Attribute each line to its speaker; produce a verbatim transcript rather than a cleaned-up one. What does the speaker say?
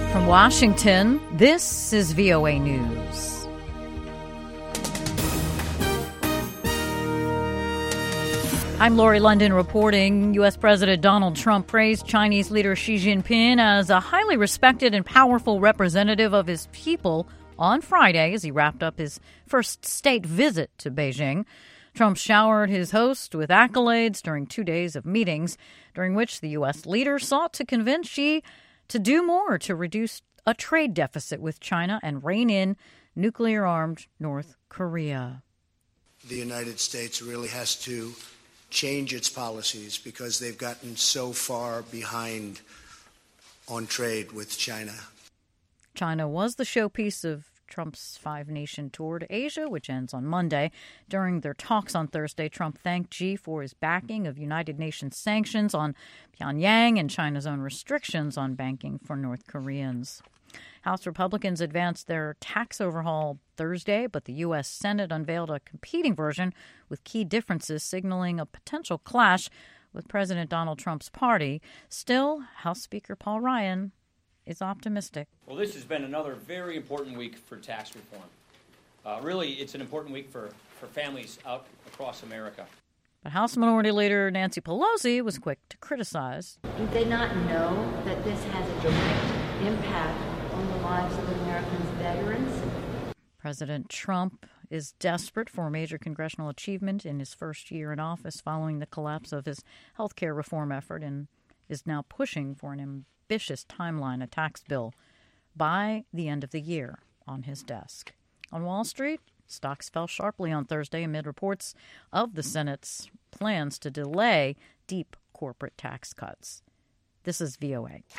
Speaker 1: From Washington, this is V O A News. I'm Lori London reporting. U S. President Donald Trump praised Chinese leader Xi Jinping as a highly respected and powerful representative of his people on Friday as he wrapped up his first state visit to Beijing. Trump showered his host with accolades during two days of meetings, during which the U S leader sought to convince Xi to do more to reduce a trade deficit with China and rein in nuclear-armed North Korea.
Speaker 2: The United States really has to change its policies because they've gotten so far behind on trade with China.
Speaker 1: China was the showpiece of Trump's five-nation tour to Asia, which ends on Monday. During their talks on Thursday, Trump thanked Xi for his backing of United Nations sanctions on Pyongyang and China's own restrictions on banking for North Koreans. House Republicans advanced their tax overhaul Thursday, but the U S. Senate unveiled a competing version with key differences, signaling a potential clash with President Donald Trump's party. Still, House Speaker Paul Ryan is optimistic.
Speaker 3: Well, this has been another very important week for tax reform. Uh, really, it's an important week for, for families out across America.
Speaker 1: But House Minority Leader Nancy Pelosi was quick to criticize.
Speaker 4: Do they not know that this has a direct impact on the lives of Americans' veterans?
Speaker 1: President Trump is desperate for a major congressional achievement in his first year in office following the collapse of his health care reform effort and is now pushing for an ambitious timeline, a tax bill, by the end of the year on his desk. On Wall Street, stocks fell sharply on Thursday amid reports of the Senate's plans to delay deep corporate tax cuts. This is V O A.